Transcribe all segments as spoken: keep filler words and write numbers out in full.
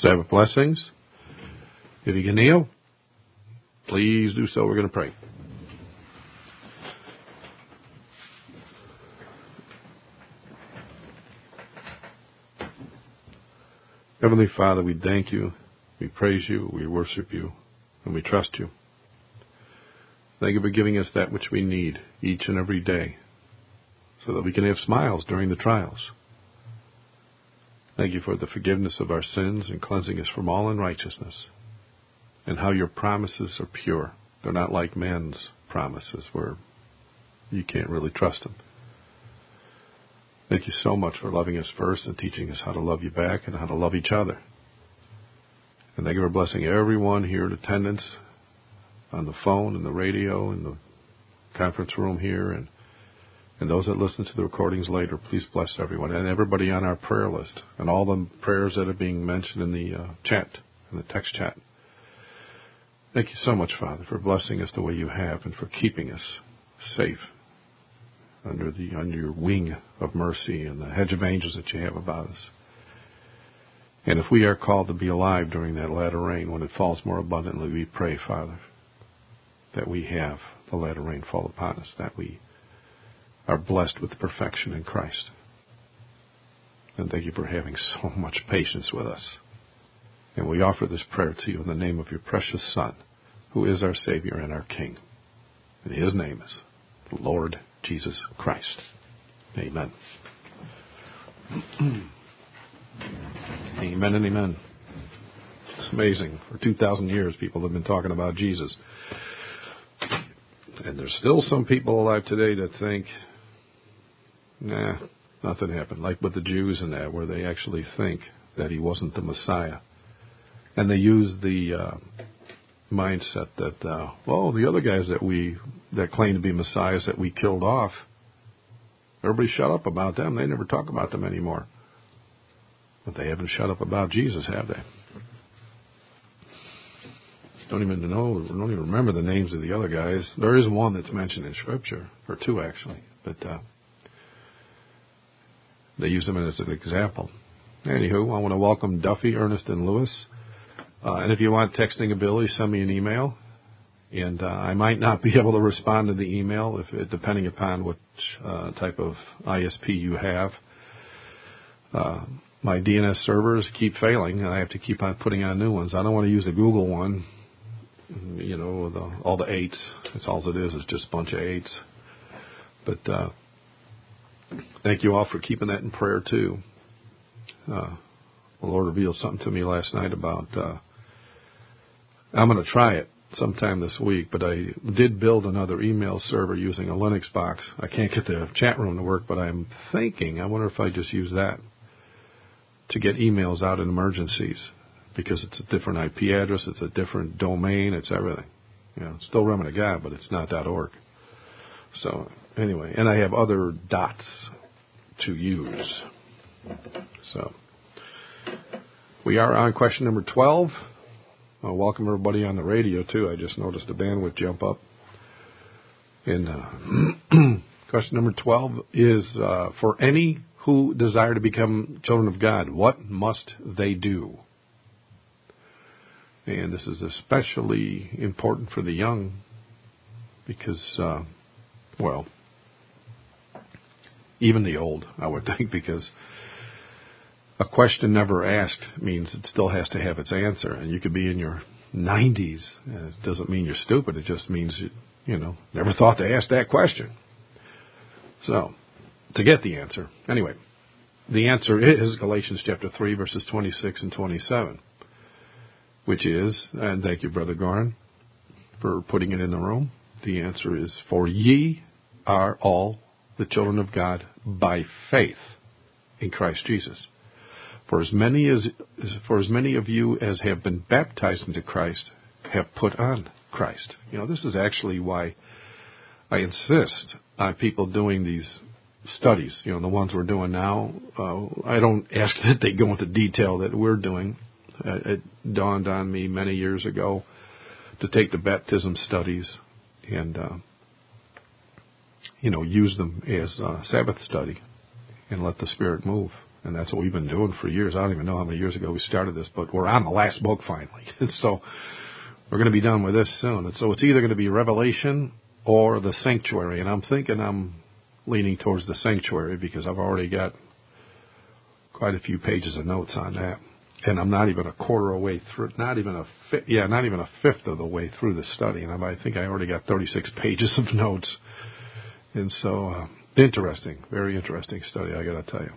Sabbath blessings. If you can kneel, please do so. We're going to pray. Heavenly Father, we thank you, we praise you, we worship you, and we trust you. Thank you for giving us that which we need each and every day so that we can have smiles during the trials. Thank you for the forgiveness of our sins and cleansing us from all unrighteousness, and how your promises are pure. They're not like man's promises where you can't really trust them. Thank you so much for loving us first and teaching us how to love you back and how to love each other. And thank you for blessing everyone here in attendance, on the phone and the radio and the conference room here, and, and those that listen to the recordings later. Please bless everyone and everybody on our prayer list and all the prayers that are being mentioned in the uh, chat, in the text chat. Thank you so much, Father, for blessing us the way you have and for keeping us safe under the under your wing of mercy and the hedge of angels that you have about us. And if we are called to be alive during that latter rain, when it falls more abundantly, we pray, Father, that we have the latter rain fall upon us, that we are blessed with perfection in Christ. And thank you for having so much patience with us. And we offer this prayer to you in the name of your precious Son, who is our Savior and our King. And his name is the Lord Jesus Christ. Amen. Amen and amen. It's amazing. For two thousand years, people have been talking about Jesus. And there's still some people alive today that think, nah, nothing happened. Like with the Jews and that, where they actually think that he wasn't the Messiah. And they use the uh, mindset that, uh, well, the other guys that we that claim to be messiahs that we killed off, everybody shut up about them. They never talk about them anymore. But they haven't shut up about Jesus, have they? Don't even know, don't even remember the names of the other guys. There is one that's mentioned in Scripture, or two actually, but uh, they use them as an example. Anywho, I want to welcome Duffy, Ernest, and Lewis. Uh, and if you want texting ability, send me an email. And uh, I might not be able to respond to the email, if it, depending upon which uh, type of I S P you have. Uh, my D N S servers keep failing, and I have to keep on putting on new ones. I don't want to use the Google one, you know, the, all the eights. That's all it is, it's just a bunch of eights. But uh, thank you all for keeping that in prayer, too. Uh, the Lord revealed something to me last night about... Uh, I'm going to try it sometime this week, but I did build another email server using a Linux box. I can't get the chat room to work, but I'm thinking, I wonder if I just use that to get emails out in emergencies, because it's a different I P address, it's a different domain, it's everything. You know, it's still Remnant of God, but it's not .org. So anyway, and I have other dots to use. So we are on question number twelve. Uh, welcome everybody on the radio, too. I just noticed the bandwidth jump up. And uh, question number twelve is, uh, for any who desire to become children of God, what must they do? And this is especially important for the young because, uh, well, even the old, I would think, because a question never asked means it still has to have its answer. And you could be in your nineties. And it doesn't mean you're stupid. It just means you, you know, never thought to ask that question. So, to get the answer. Anyway, the answer is Galatians chapter three, verses twenty-six and twenty-seven, which is, and thank you, Brother Gorin, for putting it in the room. The answer is, for ye are all the children of God by faith in Christ Jesus. For as many as for as many of you as have been baptized into Christ have put on Christ. You know, this is actually why I insist on people doing these studies. You know, the ones we're doing now. Uh, I don't ask that they go into detail that we're doing. Uh, it dawned on me many years ago to take the baptism studies and uh, you know use them as a Sabbath study and let the Spirit move. And that's what we've been doing for years. I don't even know how many years ago we started this, but we're on the last book finally. And so we're going to be done with this soon. And so it's either going to be Revelation or the Sanctuary. And I'm thinking I'm leaning towards the Sanctuary because I've already got quite a few pages of notes on that. And I'm not even a quarter of the way through, not even a fifth, yeah, not even a fifth of the way through the study. And I think I already got thirty-six pages of notes. And so, uh, interesting, very interesting study, I got to tell you.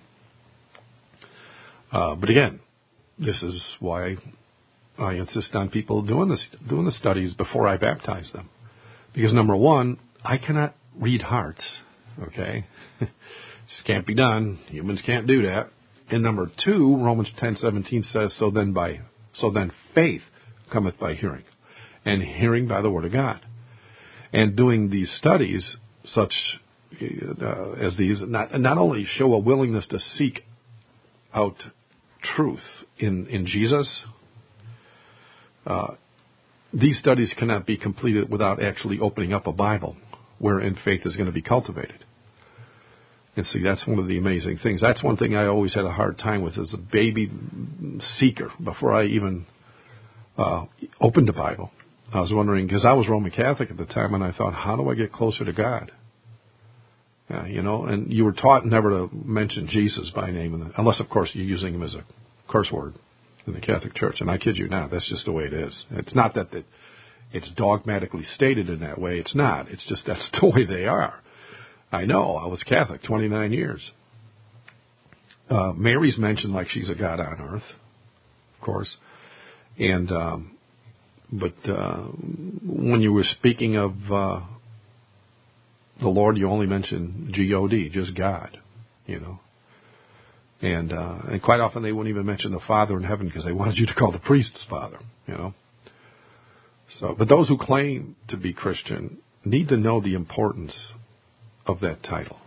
Uh, but again, this is why I insist on people doing this, doing the studies before I baptize them. Because number one, I cannot read hearts, okay? Just can't be done. Humans can't do that. And number two, Romans ten seventeen says, so then by, so then faith cometh by hearing, and hearing by the word of God. And doing these studies, such uh, as these, not, not only show a willingness to seek out truth in, in Jesus, uh, these studies cannot be completed without actually opening up a Bible wherein faith is going to be cultivated. And see, that's one of the amazing things. That's one thing I always had a hard time with as a baby seeker before I even uh, opened the Bible. I was wondering, because I was Roman Catholic at the time, and I thought, how do I get closer to God? Yeah, you know, and you were taught never to mention Jesus by name, unless, of course, you're using him as a curse word in the Catholic Church. And I kid you not, that's just the way it is. It's not that it's dogmatically stated in that way. It's not. It's just that's the way they are. I know. I was Catholic twenty-nine years. Uh, Mary's mentioned like she's a God on earth, of course. And, um, but uh, when you were speaking of uh, the Lord, you only mentioned G O D, just God, you know. And uh, and quite often they wouldn't even mention the Father in heaven because they wanted you to call the priests Father, you know. So, but those who claim to be Christian need to know the importance of that title.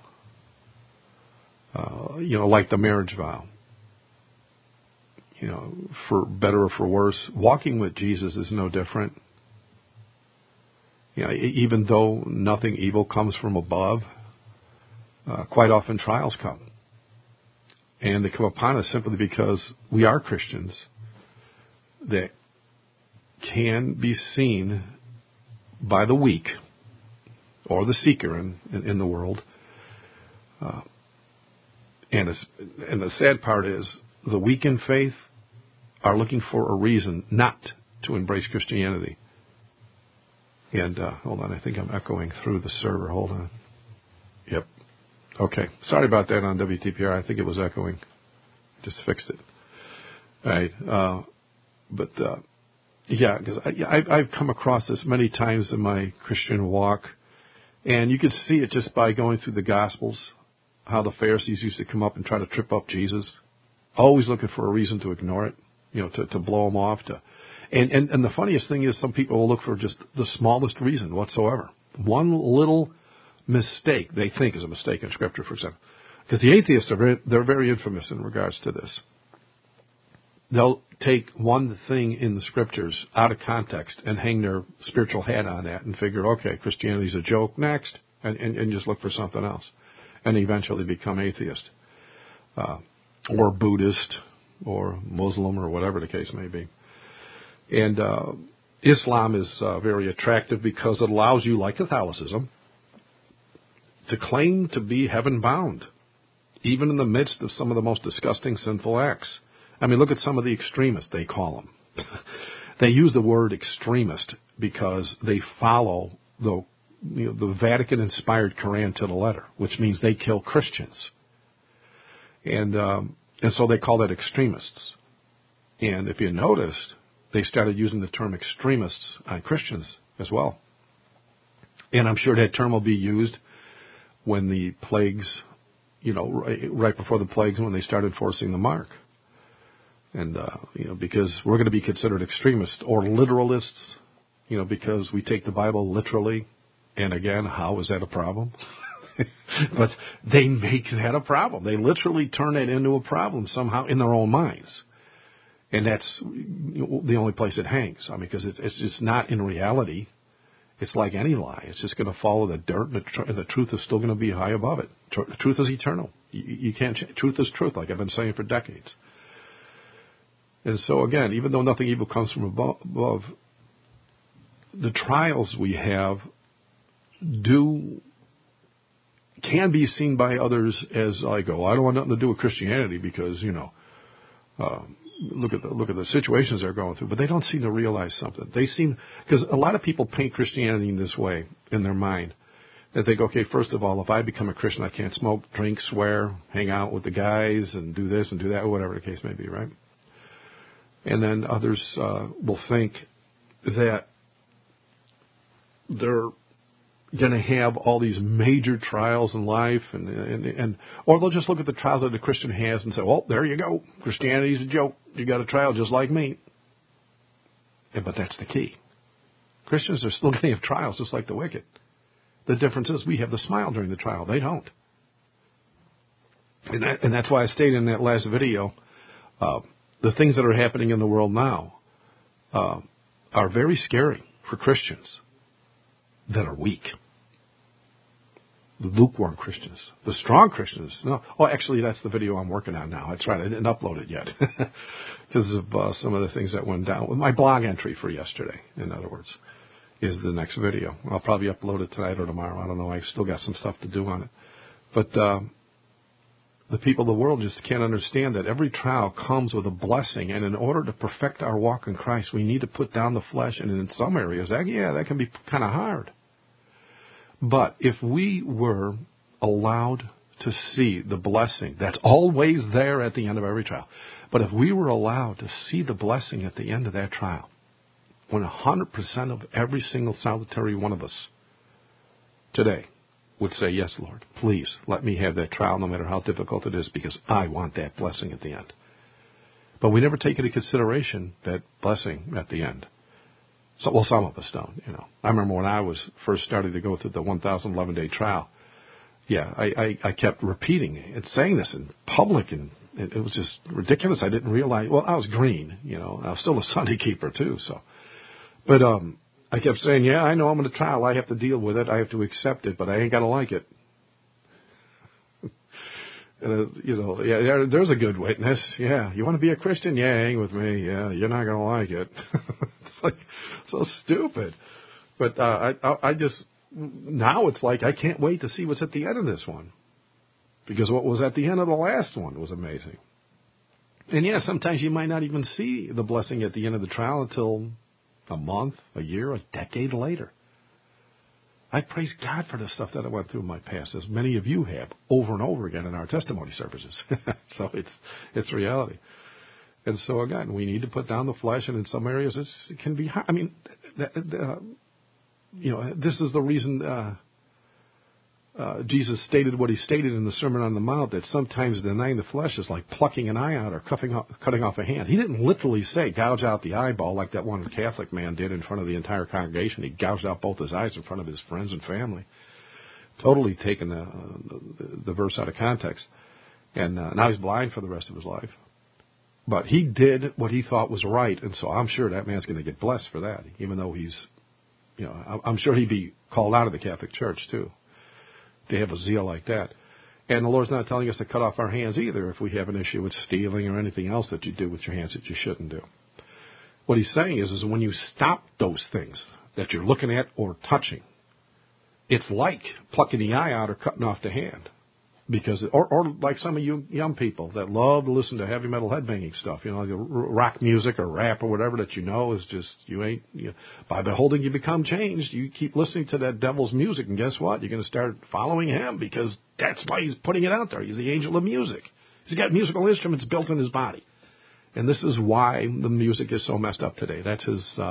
Uh, you know, like the marriage vow. You know, for better or for worse, walking with Jesus is no different. You know, even though nothing evil comes from above, uh, quite often trials come. And they come upon us simply because we are Christians that can be seen by the weak or the seeker in, in, in the world. Uh, and, it's, and the sad part is the weak in faith are looking for a reason not to embrace Christianity. And, uh, hold on, I think I'm echoing through the server. Hold on. Yep. Okay. Sorry about that on W T P R. I think it was echoing. Just fixed it. All right. Uh, but, uh, yeah, because I've, I've come across this many times in my Christian walk. And you can see it just by going through the Gospels, how the Pharisees used to come up and try to trip up Jesus, always looking for a reason to ignore it, you know, to, to blow him off. To, and, and, and the funniest thing is some people will look for just the smallest reason whatsoever. One little mistake they think is a mistake in Scripture, for example. Because the atheists are very, they're very infamous in regards to this. They'll take one thing in the Scriptures out of context and hang their spiritual hat on that and figure, okay, Christianity's a joke, next, and, and, and just look for something else. And eventually become atheist, uh, or Buddhist, or Muslim, or whatever the case may be. And uh, Islam is uh, very attractive because it allows you, like Catholicism, to claim to be heaven-bound, even in the midst of some of the most disgusting sinful acts. I mean, look at some of the extremists, they call them. They use the word extremist because they follow the, you know, the Vatican-inspired Quran to the letter, which means they kill Christians. And um, and so they call that extremists. And if you noticed, they started using the term extremists on Christians as well. And I'm sure that term will be used when the plagues, you know, right, right before the plagues, when they start enforcing the mark. And, uh, you know, because we're going to be considered extremists or literalists, you know, because we take the Bible literally. And again, how is that a problem? But they make that a problem. They literally turn it into a problem somehow in their own minds. And that's the only place it hangs. I mean, because it's, it's just not in reality. It's like any lie. It's just going to follow the dirt, and the, tr- and the truth is still going to be high above it. Tr- truth is eternal. You, you can't change. Truth is truth, like I've been saying for decades. And so, again, even though nothing evil comes from above, the trials we have do can be seen by others as like, oh, I don't want nothing to do with Christianity because, you know, uh, look at the look at the situations they're going through. But they don't seem to realize something. They seem, because a lot of people paint Christianity in this way in their mind, that they go, okay, first of all, if I become a Christian, I can't smoke, drink, swear, hang out with the guys, and do this and do that, or whatever the case may be, right? And then others uh, will think that they're going to have all these major trials in life, and, and and or they'll just look at the trials that the Christian has and say, well, there you go. Christianity's a joke. You got a trial just like me. Yeah, but that's the key. Christians are still going to have trials just like the wicked. The difference is we have the smile during the trial. They don't. And, that, and that's why I stated in that last video, uh, the things that are happening in the world now uh, are very scary for Christians that are weak. The lukewarm Christians. The strong Christians. No, oh, actually, that's the video I'm working on now. That's right. I didn't upload it yet because of uh, some of the things that went down. With my blog entry for yesterday, in other words, is the next video. I'll probably upload it tonight or tomorrow. I don't know. I've still got some stuff to do on it. But uh, the people of the world just can't understand that every trial comes with a blessing. And in order to perfect our walk in Christ, we need to put down the flesh. And in some areas, that, yeah, that can be kind of hard. But if we were allowed to see the blessing, that's always there at the end of every trial. But if we were allowed to see the blessing at the end of that trial, when one hundred percent of every single solitary one of us today would say, yes, Lord, please let me have that trial no matter how difficult it is, because I want that blessing at the end. But we never take into consideration that blessing at the end. So, well, some of us don't, you know. I remember when I was first starting to go through the one thousand eleven day trial, yeah, I, I, I kept repeating and saying this in public, and it, it was just ridiculous. I didn't realize, well, I was green, you know. I was still a Sunday keeper, too, so. But um, I kept saying, yeah, I know I'm in a trial. I have to deal with it. I have to accept it, but I ain't got to like it. And, uh, you know, yeah, yeah, there's a good witness. Yeah, you want to be a Christian? Yeah, hang with me. Yeah, you're not going to like it. It's like so stupid. But uh, I, I, I just now it's like I can't wait to see what's at the end of this one, because what was at the end of the last one was amazing. And yeah, sometimes you might not even see the blessing at the end of the trial until a month, a year, a decade later. I praise God for the stuff that I went through in my past, as many of you have, over and over again in our testimony services. So it's it's reality. And so, again, we need to put down the flesh, and in some areas it's, it can be hard. I mean, uh, you know, this is the reason uh, uh, Jesus stated what he stated in the Sermon on the Mount, that sometimes denying the flesh is like plucking an eye out or cutting off, cutting off a hand. He didn't literally say gouge out the eyeball like that one Catholic man did in front of the entire congregation. He gouged out both his eyes in front of his friends and family. Totally taken the, the, the verse out of context. And uh, now he's blind for the rest of his life. But he did what he thought was right, and so I'm sure that man's going to get blessed for that, even though he's, you know, I'm sure he'd be called out of the Catholic Church, too. They have a zeal like that. And the Lord's not telling us to cut off our hands either if we have an issue with stealing or anything else that you do with your hands that you shouldn't do. What he's saying is, is when you stop those things that you're looking at or touching, it's like plucking the eye out or cutting off the hand. Because, or, or like some of you young people that love to listen to heavy metal headbanging stuff, you know, like rock music or rap or whatever that you know is just, you ain't, you, by beholding you become changed. You keep listening to that devil's music, and guess what? You're going to start following him, because that's why he's putting it out there. He's the angel of music. He's got musical instruments built in his body. And this is why the music is so messed up today. That's his, uh,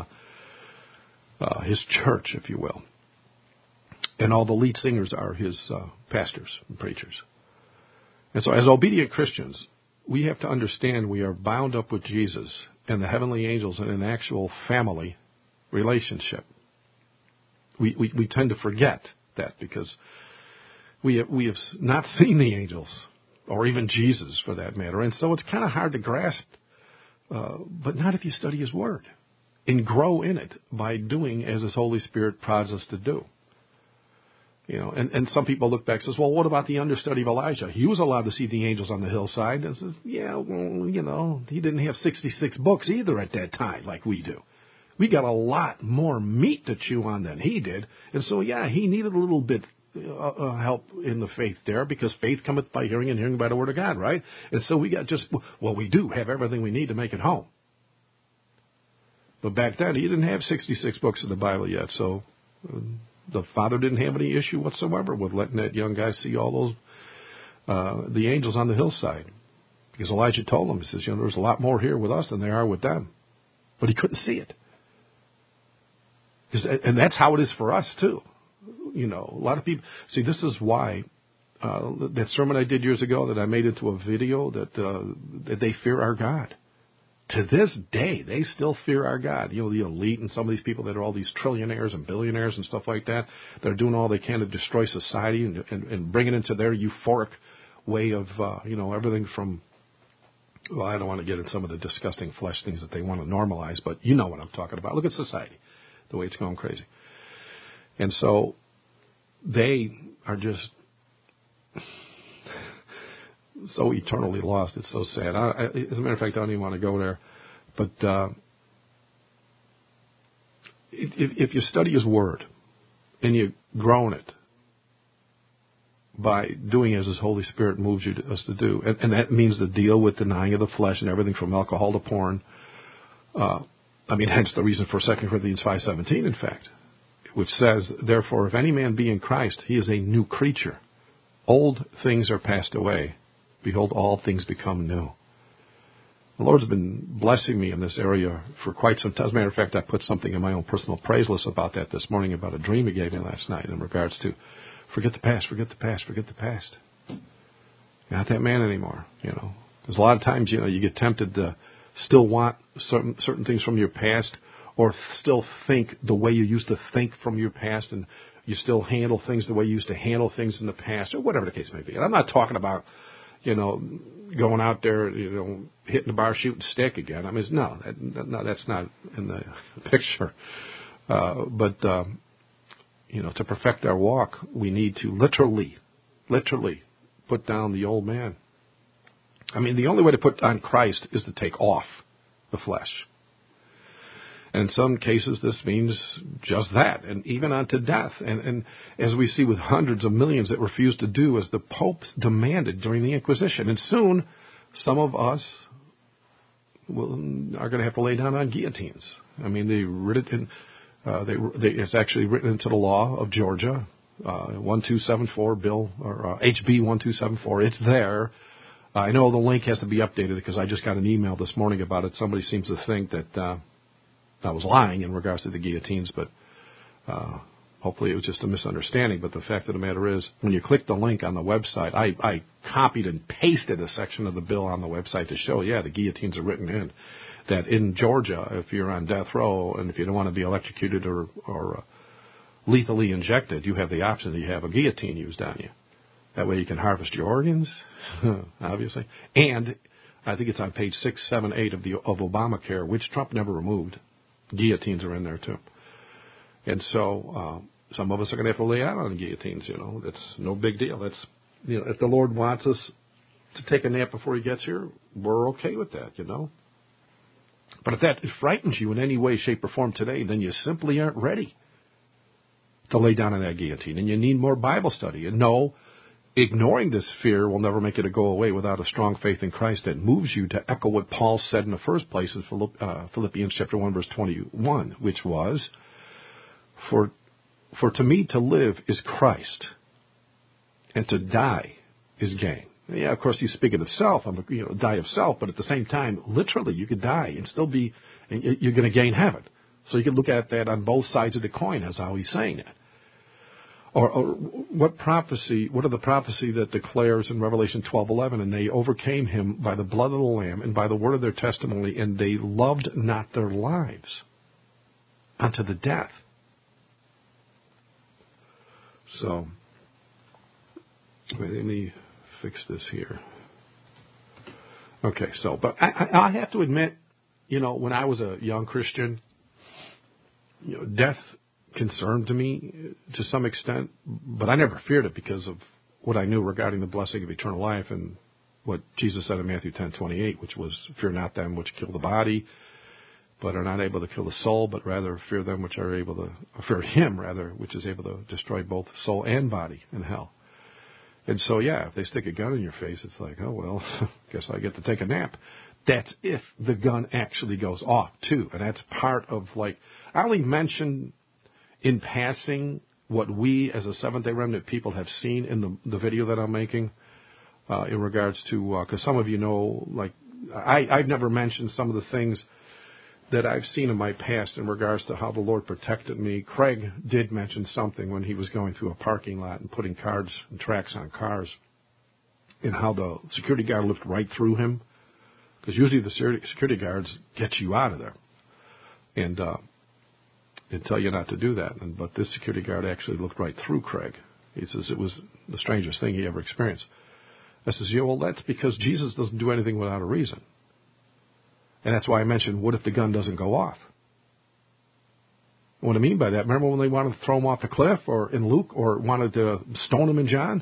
uh, his church, if you will. And all the lead singers are his uh, pastors and preachers. And so as obedient Christians, we have to understand we are bound up with Jesus and the heavenly angels in an actual family relationship. We, we, we tend to forget that because we have, we have not seen the angels, or even Jesus for that matter. And so it's kind of hard to grasp, uh, but not if you study his word. and grow in it by doing as His Holy Spirit prods us to do. You know, and, and some people look back and says, well, what about the understudy of Elijah? He was allowed to see the angels on the hillside. And says, yeah, well, you know, he didn't have sixty-six books either at that time like we do. We got a lot more meat to chew on than he did. And so, yeah, he needed a little bit uh, uh, help in the faith there, because faith cometh by hearing and hearing by the word of God, right? And so we got just, well, we do have everything we need to make it home. But back then, he didn't have sixty-six books of the Bible yet, so uh, the father didn't have any issue whatsoever with letting that young guy see all those, uh, the angels on the hillside. Because Elijah told him, he says, you know, there's a lot more here with us than there are with them. But he couldn't see it. And that's how it is for us, too. You know, a lot of people, see, this is why uh, that sermon I did years ago that I made into a video, that, uh, that they fear our God. To this day, they still fear our God. You know, the elite and some of these people that are all these trillionaires and billionaires and stuff like that, that are doing all they can to destroy society and, and, and bring it into their euphoric way of, uh, you know, everything from, well, I don't want to get into some of the disgusting flesh things that they want to normalize, but you know what I'm talking about. Look at society, the way it's going crazy. And so they are just so eternally lost. It's so sad. I, I, as a matter of fact, I don't even want to go there. But uh, if, if you study His Word and you grow in it by doing as His Holy Spirit moves you to, us to do, and, and that means to deal with denying of the flesh and everything from alcohol to porn. Uh, I mean, hence the reason for Second Corinthians five seventeen, in fact, which says, therefore, if any man be in Christ, he is a new creature. Old things are passed away. Behold, all things become new. The Lord's been blessing me in this area for quite some time. As a matter of fact, I put something in my own personal praise list about that this morning, about a dream He gave me last night in regards to forget the past, forget the past, forget the past. You're not that man anymore, you know. Because a lot of times, you know, you get tempted to still want certain certain things from your past, or still think the way you used to think from your past, and you still handle things the way you used to handle things in the past, or whatever the case may be. And I'm not talking about, you know, going out there, you know, hitting the bar, shooting stick again. I mean, no, that, no, that's not in the picture. Uh, but, uh, you know, to perfect our walk, we need to literally, literally put down the old man. I mean, the only way to put on Christ is to take off the flesh. And in some cases, this means just that, and even unto death. And, and as we see with hundreds of millions that refuse to do as the popes demanded during the Inquisition. And soon, some of us will, are going to have to lay down on guillotines. I mean, they writ it in, uh, they, they, it's actually written into the law of Georgia, uh, one two seven four bill, or uh, H B one two seven four. It's there. I know the link has to be updated because I just got an email this morning about it. Somebody seems to think that uh, I was lying in regards to the guillotines, but uh, hopefully it was just a misunderstanding. But the fact of the matter is, when you click the link on the website, I, I copied and pasted a section of the bill on the website to show, yeah, the guillotines are written in. That in Georgia, if you're on death row and if you don't want to be electrocuted or, or uh, lethally injected, you have the option that you have a guillotine used on you. That way you can harvest your organs, obviously. And I think it's on page six, seven, eight of the of Obamacare, which Trump never removed. Guillotines are in there too. And so uh, some of us are going to have to lay out on guillotines, you know. That's no big deal. That's, you know, if the Lord wants us to take a nap before He gets here, we're okay with that, you know. But if that frightens you in any way, shape, or form today, then you simply aren't ready to lay down on that guillotine, and you need more Bible study. And no, ignoring this fear will never make it go away without a strong faith in Christ that moves you to echo what Paul said in the first place in Philippians chapter one, verse twenty-one, which was, for, for to me to live is Christ, and to die is gain. Yeah, of course, he's speaking of self. I'm, you know, die of self, but at the same time, literally, you could die and still be, and you're going to gain heaven. So you can look at that on both sides of the coin, as how he's saying that. Or, or what prophecy, what are the prophecy that declares in Revelation twelve eleven, and they overcame him by the blood of the Lamb and by the word of their testimony, and they loved not their lives unto the death. So, wait, let me fix this here. Okay, so, but I, I, I have to admit, you know, when I was a young Christian, you know, death concerned to me to some extent, but I never feared it because of what I knew regarding the blessing of eternal life and what Jesus said in Matthew ten twenty-eight, which was, fear not them which kill the body, but are not able to kill the soul, but rather fear them which are able to, fear him rather, which is able to destroy both soul and body in hell. And so, yeah, if they stick a gun in your face, it's like, oh, well, guess I get to take a nap. That's if the gun actually goes off, too. And that's part of, like, I only mention in passing what we as a Seventh-day Remnant people have seen in the, the video that I'm making uh, in regards to, because uh, some of you know, like, I, I've never mentioned some of the things that I've seen in my past in regards to how the Lord protected me. Craig did mention something when he was going through a parking lot and putting cards and tracks on cars, and how the security guard looked right through him, because usually the security guards get you out of there and uh, and tell you not to do that. And, but this security guard actually looked right through Craig. He says it was the strangest thing he ever experienced. I says, yeah, well, that's because Jesus doesn't do anything without a reason. And that's why I mentioned, what if the gun doesn't go off? What I mean by that, remember when they wanted to throw him off the cliff, or in Luke, or wanted to stone him in John?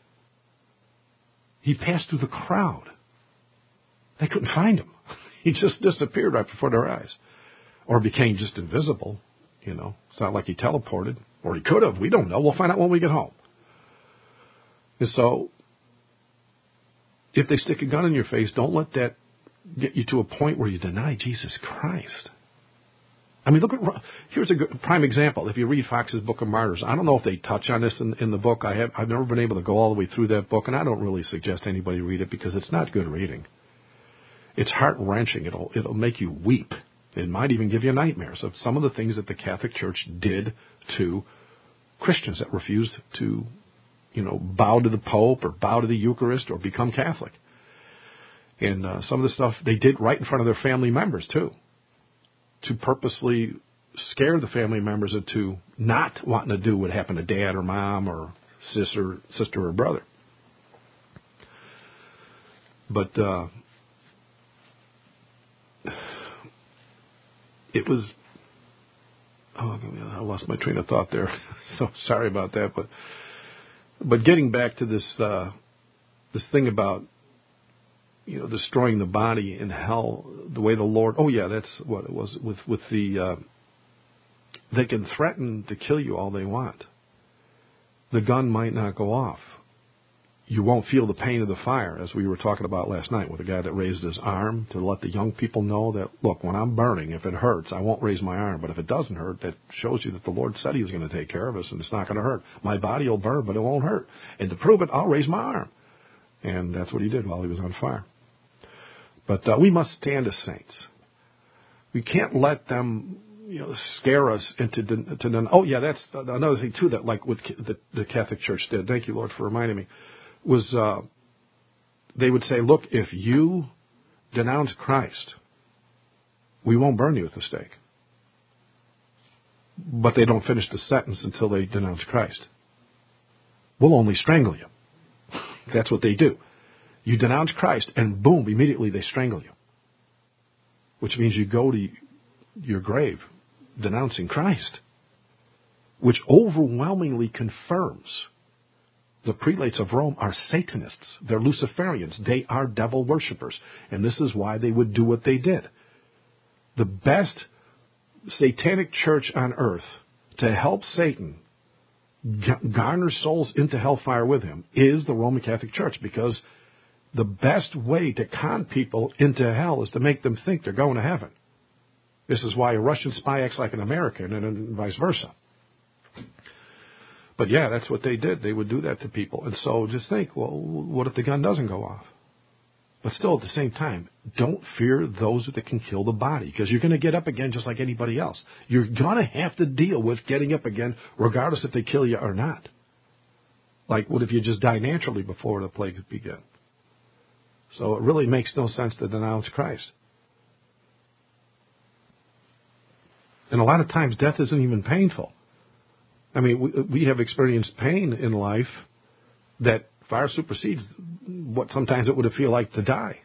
He passed through the crowd. They couldn't find him. He just disappeared right before their eyes. Or became just invisible, you know. It's not like he teleported. Or he could have. We don't know. We'll find out when we get home. And so, if they stick a gun in your face, don't let that get you to a point where you deny Jesus Christ. I mean, look at, here's a good, prime example. If you read Fox's Book of Martyrs, I don't know if they touch on this in, in the book. I have, I've never been able to go all the way through that book, and I don't really suggest anybody read it because it's not good reading. It's heart-wrenching. It'll, it'll make you weep. It might even give you nightmares of some of the things that the Catholic Church did to Christians that refused to, you know, bow to the Pope or bow to the Eucharist or become Catholic. And uh, some of the stuff they did right in front of their family members, too, to purposely scare the family members into not wanting to do what happened to dad or mom or sister, sister or brother. But uh, it was, oh, I lost my train of thought there. So sorry about that. But but getting back to this uh, this thing about, you know, destroying the body in hell, the way the Lord, oh yeah, that's what it was, with, with the, uh, they can threaten to kill you all they want. The gun might not go off. You won't feel the pain of the fire, as we were talking about last night with a guy that raised his arm to let the young people know that, look, when I'm burning, if it hurts, I won't raise my arm. But if it doesn't hurt, that shows you that the Lord said he was going to take care of us, and it's not going to hurt. My body will burn, but it won't hurt. And to prove it, I'll raise my arm. And that's what he did while he was on fire. But uh, we must stand as saints. We can't let them, you know, scare us into, to, to oh yeah, that's another thing too that, like, what the, the Catholic Church did. Thank you, Lord, for reminding me. Was uh, they would say, look, if you denounce Christ, we won't burn you at the stake. But they don't finish the sentence until they denounce Christ. We'll only strangle you. That's what they do. You denounce Christ, and boom, immediately they strangle you. Which means you go to your grave denouncing Christ. Which overwhelmingly confirms the prelates of Rome are Satanists. They're Luciferians. They are devil worshippers. And this is why they would do what they did. The best satanic church on earth to help Satan garner souls into hellfire with him is the Roman Catholic Church, because the best way to con people into hell is to make them think they're going to heaven. This is why a Russian spy acts like an American, and vice versa. But yeah, that's what they did. They would do that to people. And so just think, well, what if the gun doesn't go off? But still, at the same time, don't fear those that can kill the body, because you're going to get up again just like anybody else. You're going to have to deal with getting up again, regardless if they kill you or not. Like, what if you just die naturally before the plagues begin? So it really makes no sense to denounce Christ. And a lot of times, death isn't even painful. I mean, we, we have experienced pain in life that far supersedes what sometimes it would feel like to die.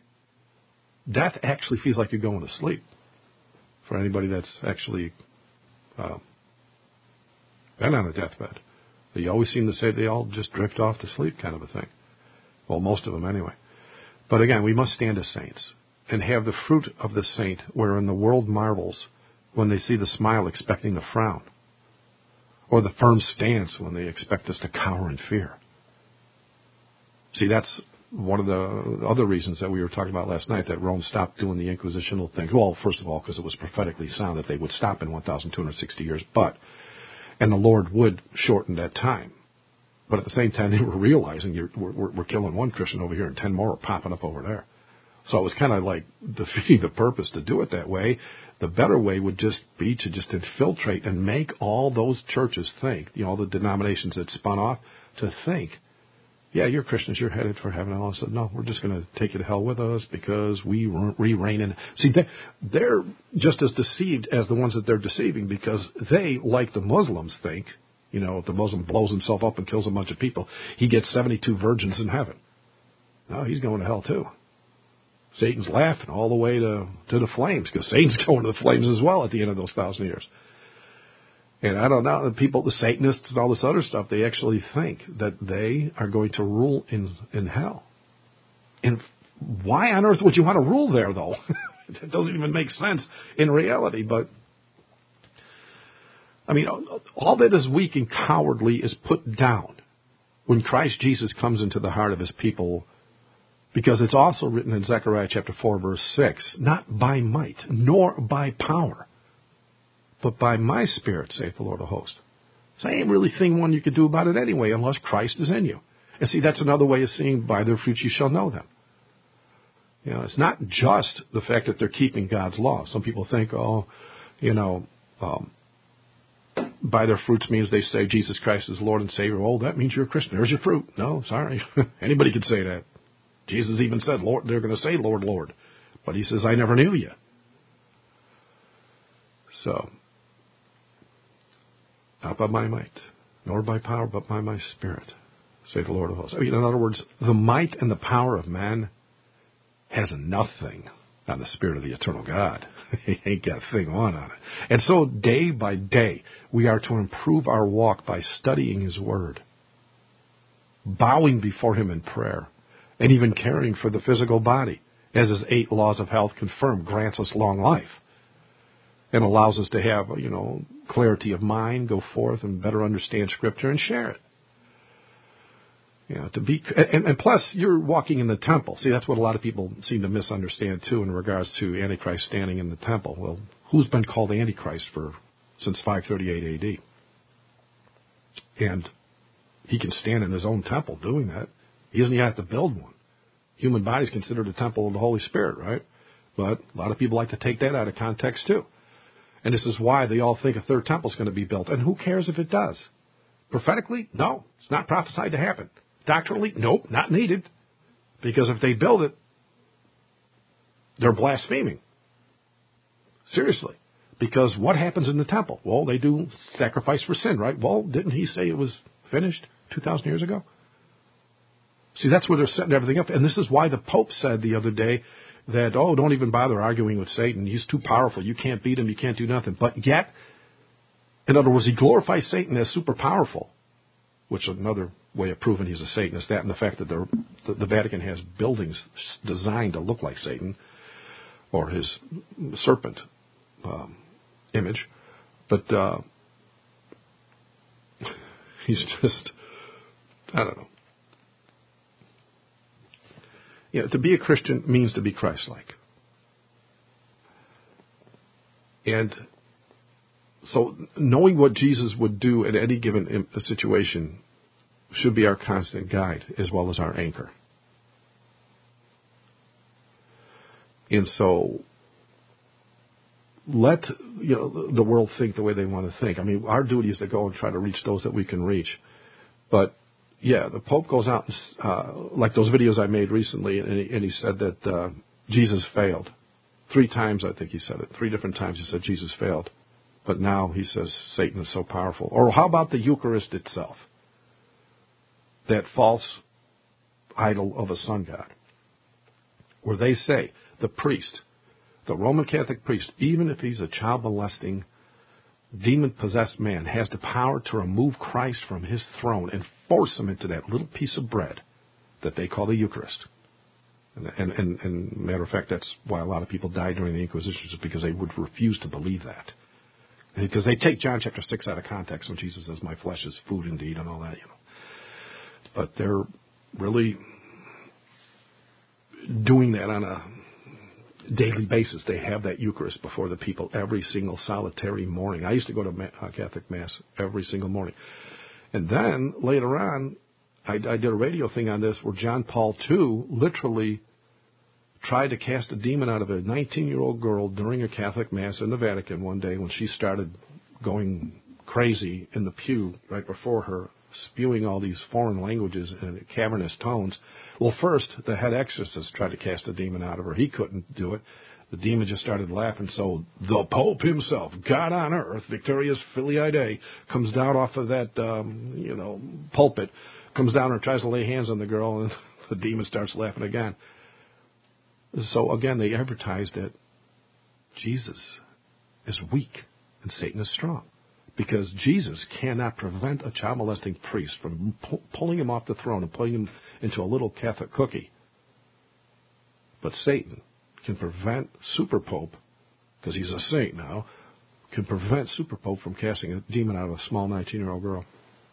Death actually feels like you're going to sleep. For anybody that's actually uh, been on a deathbed. You always seem to say they all just drift off to sleep kind of a thing. Well, most of them anyway. But again, we must stand as saints and have the fruit of the saint, wherein the world marvels when they see the smile expecting the frown, or the firm stance when they expect us to cower in fear. See, that's one of the other reasons that we were talking about last night, that Rome stopped doing the inquisitional things. Well, first of all, because it was prophetically sound that they would stop in one thousand two hundred sixty years, but, and the Lord would shorten that time. But at the same time, they were realizing you're, we're, we're killing one Christian over here and ten more are popping up over there. So it was kind of like defeating the purpose to do it that way. The better way would just be to just infiltrate and make all those churches think, you know, all the denominations that spun off, to think, yeah, you're Christians, you're headed for heaven. And all of a sudden, no, we're just going to take you to hell with us because we we reign in. See, they, they're just as deceived as the ones that they're deceiving, because they, like the Muslims, think, you know, if the Muslim blows himself up and kills a bunch of people, he gets seventy-two virgins in heaven. No, he's going to hell too. Satan's laughing all the way to, to the flames, because Satan's going to the flames as well at the end of those thousand years. And I don't know, the people, the Satanists and all this other stuff, they actually think that they are going to rule in, in hell. And why on earth would you want to rule there, though? It doesn't even make sense in reality. But, I mean, all that is weak and cowardly is put down when Christ Jesus comes into the heart of his people, because it's also written in Zechariah chapter four, verse six, not by might, nor by power, but by my Spirit, saith the Lord of hosts. So there ain't really thing one you could do about it anyway, unless Christ is in you. And see, that's another way of seeing, by their fruits you shall know them. You know, it's not just the fact that they're keeping God's law. Some people think, oh, you know, um, by their fruits means they say Jesus Christ is Lord and Savior. Oh, that means you're a Christian. There's your fruit. No, sorry. Anybody could say that. Jesus even said, Lord, they're going to say, Lord, Lord. But he says, I never knew you. So, not by my might, nor by power, but by my Spirit, saith the Lord of hosts. I mean, in other words, the might and the power of man has nothing on the Spirit of the eternal God. He ain't got a thing on on it. And so day by day, we are to improve our walk by studying his word, bowing before him in prayer, and even caring for the physical body, as his eight laws of health confirm, grants us long life and allows us to have, you know, clarity of mind, go forth and better understand Scripture and share it. You know, to be, and, and plus, you're walking in the temple. See, that's what a lot of people seem to misunderstand, too, in regards to Antichrist standing in the temple. Well, who's been called Antichrist for since five thirty-eight A D? And he can stand in his own temple doing that. He doesn't even have to build one. Human body is considered a temple of the Holy Spirit, right? But a lot of people like to take that out of context, too. And this is why they all think a third temple is going to be built. And who cares if it does? Prophetically? No. It's not prophesied to happen. Doctrinally? Nope, not needed. Because if they build it, they're blaspheming. Seriously. Because what happens in the temple? Well, they do sacrifice for sin, right? Well, didn't he say it was finished two thousand years ago? See, that's where they're setting everything up. And this is why the Pope said the other day that, oh, don't even bother arguing with Satan. He's too powerful. You can't beat him. You can't do nothing. But yet, in other words, he glorifies Satan as super powerful, which is another way of proving he's a Satanist, that and the fact that the, the, the Vatican has buildings designed to look like Satan or his serpent um, image. But uh, he's just, I don't know. You know, to be a Christian means to be Christ-like. And so knowing what Jesus would do at any given situation should be our constant guide as well as our anchor. And so let, you know, the world think the way they want to think. I mean, our duty is to go and try to reach those that we can reach. But yeah, the Pope goes out, and, uh, like those videos I made recently, and he, and he said that uh, Jesus failed. Three times, I think he said it. Three different times he said Jesus failed. But now he says Satan is so powerful. Or how about the Eucharist itself? That false idol of a sun god. Where they say the priest, the Roman Catholic priest, even if he's a child molesting demon-possessed man has the power to remove Christ from his throne and force him into that little piece of bread that they call the Eucharist. And, and, and, and matter of fact, that's why a lot of people died during the Inquisition, is because they would refuse to believe that. Because they take John chapter six out of context when Jesus says, my flesh is food indeed, and all that, you know. But they're really doing that on a daily basis. They have that Eucharist before the people every single solitary morning. I used to go to uh, Catholic Mass every single morning. And then later on, I, I did a radio thing on this where John Paul the Second literally tried to cast a demon out of a nineteen-year-old girl during a Catholic Mass in the Vatican one day when she started going crazy in the pew right before her, spewing all these foreign languages and cavernous tones. Well, first, the head exorcist tried to cast a demon out of her. He couldn't do it. The demon just started laughing. So the Pope himself, God on earth, Victorious Filii Dei, comes down off of that, um, you know, pulpit, comes down and tries to lay hands on the girl, and the demon starts laughing again. So, again, they advertised that Jesus is weak and Satan is strong. Because Jesus cannot prevent a child molesting priest from pu- pulling him off the throne and putting him into a little Catholic cookie. But Satan can prevent Super Pope, because he's a saint now, can prevent Super Pope from casting a demon out of a small nineteen-year-old girl.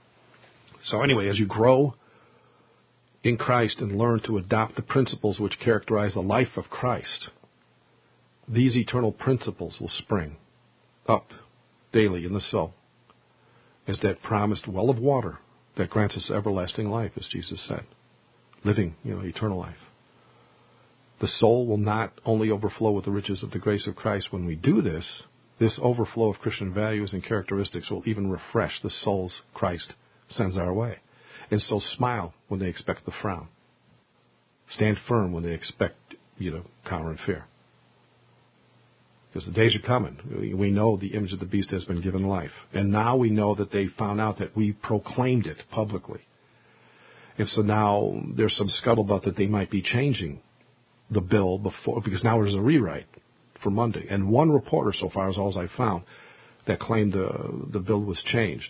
So anyway, as you grow in Christ and learn to adopt the principles which characterize the life of Christ, these eternal principles will spring up daily in the soul as that promised well of water that grants us everlasting life, as Jesus said, living, you know, eternal life. The soul will not only overflow with the riches of the grace of Christ when we do this, this overflow of Christian values and characteristics will even refresh the souls Christ sends our way. And so smile when they expect the frown. Stand firm when they expect, you know, cower and fear. Because the days are coming. We know the image of the beast has been given life. And now we know that they found out that we proclaimed it publicly. And so now there's some scuttlebutt that they might be changing the bill before, because now there's a rewrite for Monday. And one reporter so far is all I found that claimed the, the bill was changed.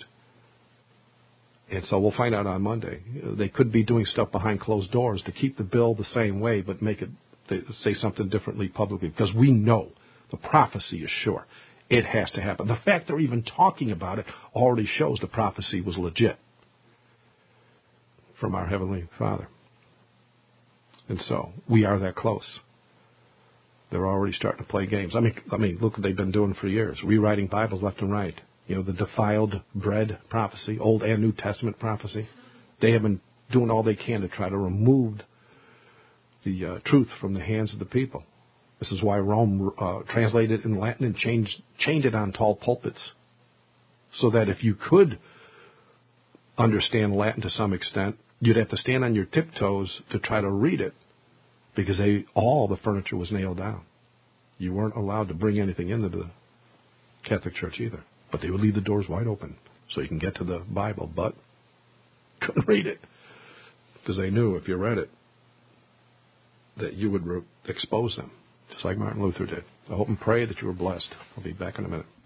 And so we'll find out on Monday. They could be doing stuff behind closed doors to keep the bill the same way, but make it say something differently publicly, because we know the prophecy is sure. It has to happen. The fact they're even talking about it already shows the prophecy was legit from our Heavenly Father. And so we are that close. They're already starting to play games. I mean, I mean, look what they've been doing for years, rewriting Bibles left and right. You know, the defiled bread prophecy, Old and New Testament prophecy. They have been doing all they can to try to remove the uh, truth from the hands of the people. This is why Rome uh, translated it in Latin and changed, chained it on tall pulpits, so that if you could understand Latin to some extent, you'd have to stand on your tiptoes to try to read it, because they, all the furniture was nailed down. You weren't allowed to bring anything into the Catholic Church either. But they would leave the doors wide open so you can get to the Bible, but couldn't read it, because they knew if you read it that you would re- expose them, just like Martin Luther did. I hope and pray that you were blessed. I'll be back in a minute.